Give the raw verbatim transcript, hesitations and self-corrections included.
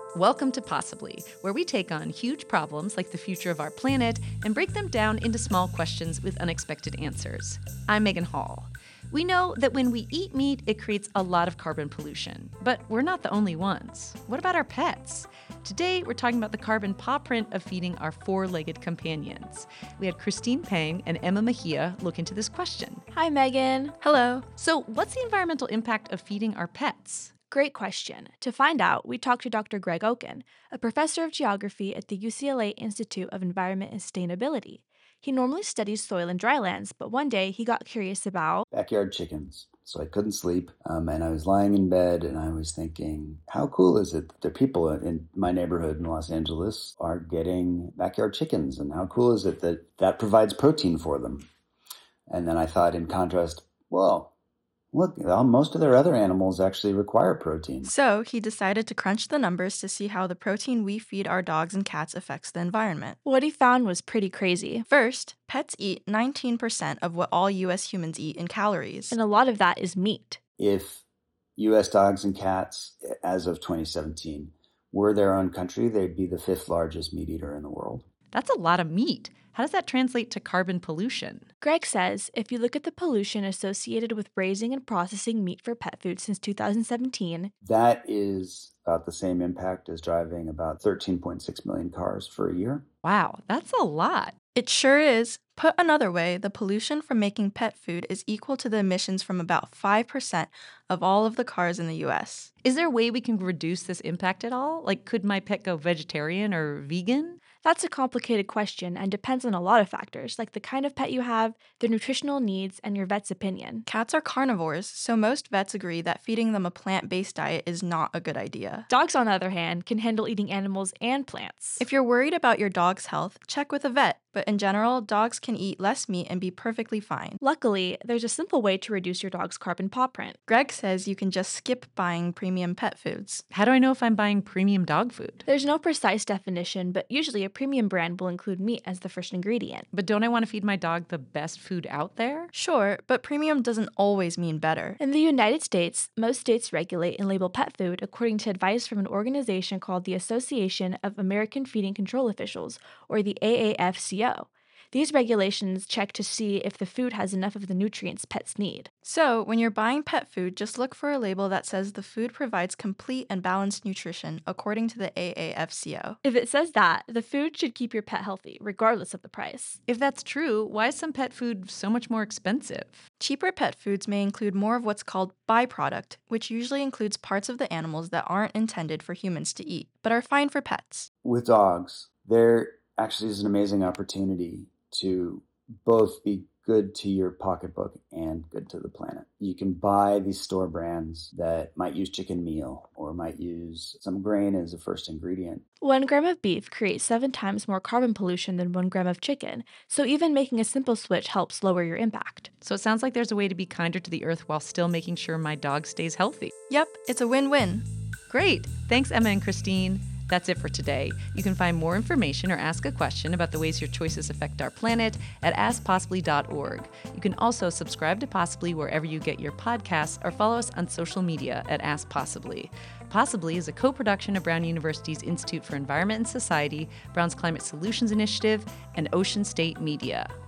Welcome to Possibly, where we take on huge problems like the future of our planet and break them down into small questions with unexpected answers. I'm Megan Hall. We know that when we eat meat, it creates a lot of carbon pollution, but we're not the only ones. What about our pets? Today, we're talking about the carbon paw print of feeding our four-legged companions. We had Christine Pang and Emma Mejia look into this question. Hi, Megan. Hello. So, what's the environmental impact of feeding our pets? Great question. To find out, we talked to Doctor Greg Oken, a professor of geography at the U C L A Institute of Environment and Sustainability. He normally studies soil and drylands, but one day he got curious about backyard chickens. So I couldn't sleep, um, and I was lying in bed, and I was thinking, how cool is it that the people in my neighborhood in Los Angeles are getting backyard chickens, and how cool is it that that provides protein for them? And then I thought, in contrast, well, look, most of their other animals actually require protein. So he decided to crunch the numbers to see how the protein we feed our dogs and cats affects the environment. What he found was pretty crazy. First, pets eat nineteen percent of what all U S humans eat in calories. And a lot of that is meat. If U S dogs and cats, as of twenty seventeen, were their own country, they'd be the fifth largest meat eater in the world. That's a lot of meat. How does that translate to carbon pollution? Greg says if you look at the pollution associated with raising and processing meat for pet food since two thousand seventeen, that is about the same impact as driving about thirteen point six million cars for a year. Wow, that's a lot. It sure is. Put another way, the pollution from making pet food is equal to the emissions from about five percent of all of the cars in the U S. Is there a way we can reduce this impact at all? Like, could my pet go vegetarian or vegan? That's a complicated question and depends on a lot of factors, like the kind of pet you have, their nutritional needs, and your vet's opinion. Cats are carnivores, so most vets agree that feeding them a plant-based diet is not a good idea. Dogs, on the other hand, can handle eating animals and plants. If you're worried about your dog's health, check with a vet. But in general, dogs can eat less meat and be perfectly fine. Luckily, there's a simple way to reduce your dog's carbon paw print. Greg says you can just skip buying premium pet foods. How do I know if I'm buying premium dog food? There's no precise definition, but usually a premium brand will include meat as the first ingredient. But don't I want to feed my dog the best food out there? Sure, but premium doesn't always mean better. In the United States, most states regulate and label pet food according to advice from an organization called the Association of American Feeding Control Officials, or the A A F C O. These regulations check to see if the food has enough of the nutrients pets need. So, when you're buying pet food, just look for a label that says the food provides complete and balanced nutrition according to the A A F C O. If it says that, the food should keep your pet healthy, regardless of the price. If that's true, why is some pet food so much more expensive? Cheaper pet foods may include more of what's called byproduct, which usually includes parts of the animals that aren't intended for humans to eat, but are fine for pets. With dogs, there actually is an amazing opportunity to both be good to your pocketbook and good to the planet. You can buy these store brands that might use chicken meal or might use some grain as a first ingredient. One gram of beef creates seven times more carbon pollution than one gram of chicken, so even making a simple switch helps lower your impact. So it sounds like there's a way to be kinder to the earth while still making sure my dog stays healthy. Yep, it's a win-win. Great. Thanks, Emma and Christine. That's it for today. You can find more information or ask a question about the ways your choices affect our planet at ask possibly dot org. You can also subscribe to Possibly wherever you get your podcasts or follow us on social media at Ask Possibly. Possibly is a co-production of Brown University's Institute for Environment and Society, Brown's Climate Solutions Initiative, and Ocean State Media.